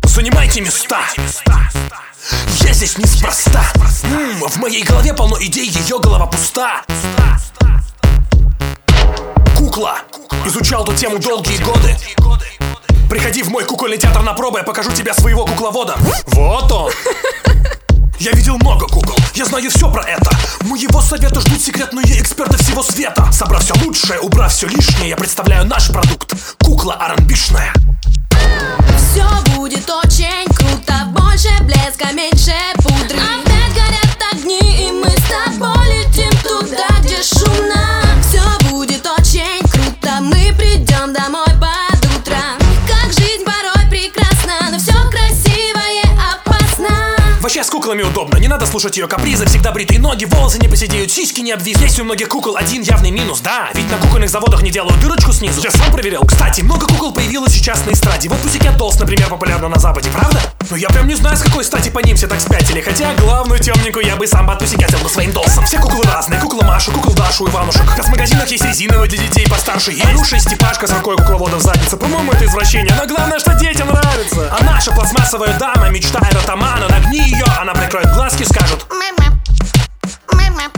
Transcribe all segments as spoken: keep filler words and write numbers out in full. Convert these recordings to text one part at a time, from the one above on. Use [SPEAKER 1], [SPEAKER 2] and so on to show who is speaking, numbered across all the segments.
[SPEAKER 1] занимайте места. Я здесь неспроста. М-м, в моей голове полно идей, ее голова пуста. Кукла. Изучал эту тему долгие годы. Приходи в мой кукольный театр на пробы, я покажу тебе своего кукловода. Вот он. Я видел много кукол, я знаю все про это. Моего совета ждут секретные эксперты всего света. Собрав все лучшее, убрав все лишнее, я представляю наш продукт. Кукла ар энд би-шная.
[SPEAKER 2] Все будет очень круто, больше блеска, меньше пудры. Опять горят огни, и мы с тобой летим туда, где шумно. Все будет очень круто, мы придем домой под утро. Как жизнь порой прекрасна, но все красивое опасно.
[SPEAKER 1] Вообще с куклами удобно, не надо слушать ее капризы. Всегда бритые ноги, волосы не посидеют, сиськи не обвис. Есть у многих кукол один явный минус, да, ведь на кукольных заводах не делают дырочку снизу. Я сам проверял. Кстати, много кукол появилось сейчас на эстраде. Вот Pussycat Dolls, например, популярна на Западе, правда? Но я прям не знаю, с какой стати по ним все так спятили. Хотя главную темненькую я бы сам подпусикатил бы своим долсом. Все куклы разные, кукла Машу, кукол Дашу, Иванушек. В магазинах есть резиновые для детей постарше. И Илюша и Степашка с рукой кукловода в заднице. По-моему, это извращение, но главное, что детям нравится. А наша пластмассовая дама мечтает от Амана. Нагни ее, она прикроет глазки, скажет:
[SPEAKER 2] мама, мама.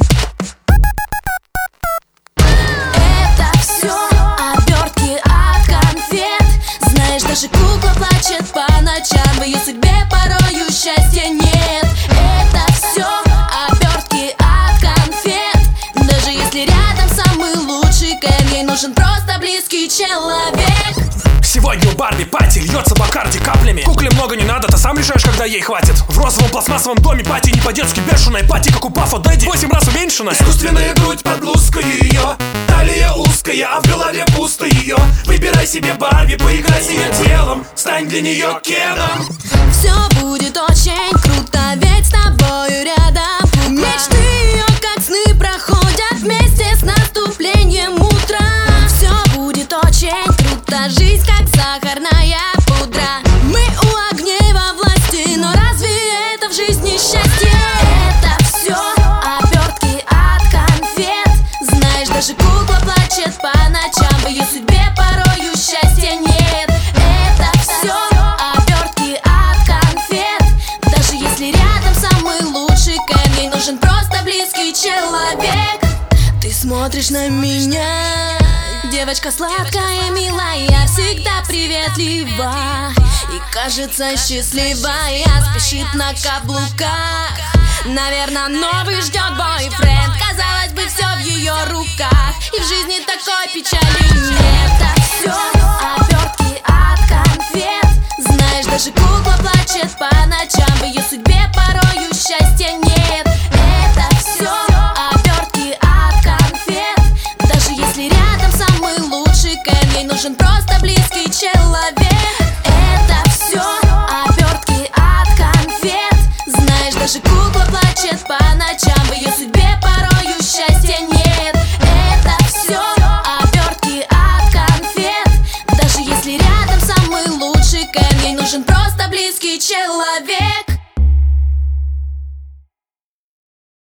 [SPEAKER 2] Это все обертки от конфет. Знаешь, даже кукла плачет по ночам. В ее судьбе порою счастья нет. Это все обертки от конфет. Даже если рядом самый лучший Кен, ей нужен просто близкий человек.
[SPEAKER 1] Сегодня у Барби пати льется Бакарди каплями. Кукле много не надо, ты сам решаешь, когда ей хватит. В розовом пластмассовом доме пати не по-детски бешеная. Пати, как у Пафа Дэдди, восемь раз уменьшенная.
[SPEAKER 3] Искусственная грудь под блузкой ее, талия узкая, а в голове пусто ее. Выбирай себе Барби, поиграй с ее телом, стань для нее Кеном.
[SPEAKER 2] Все будет очень круто, ведь с тобою рядом. Мечты ее, как сны, проходят вместе с наступлением утра. Все будет очень круто, жизнь как сахарная пудра. Мы у огней во власти, но разве это в жизни счастье? Это все обертки от конфет. Знаешь, даже кукла плачет по ночам. В ее судьбе порою счастья нет. Это все обертки от конфет. Даже если рядом самый лучший Кен, ей нужен просто близкий человек. Ты смотришь на меня, девочка сладкая, милая, всегда приветлива и кажется счастливая, спешит на каблуках. Наверное, новый ждет бойфренд. Казалось бы, все в ее руках, и в жизни такой печали нет. Это все